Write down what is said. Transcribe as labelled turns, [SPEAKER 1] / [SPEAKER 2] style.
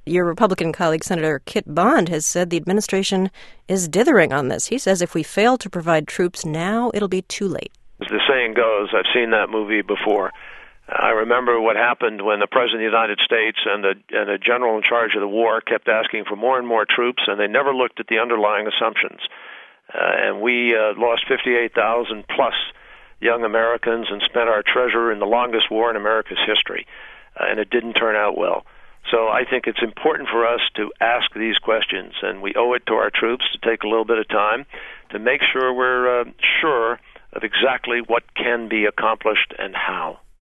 [SPEAKER 1] Your Republican colleague, Senator Kit Bond, has said the administration is dithering on this. He says if we fail to provide troops now, it'll be too late.
[SPEAKER 2] As the saying goes, I've seen that movie before. I remember what happened when the President of the United States and the general in charge of the war kept asking for more and more troops, and they never looked at the underlying assumptions. And we lost 58,000 plus young Americans and spent our treasure in the longest war in America's history, and it didn't turn out well. So I think it's important for us to ask these questions, and we owe it to our troops to take a little bit of time to make sure we're sure of exactly what can be accomplished and how.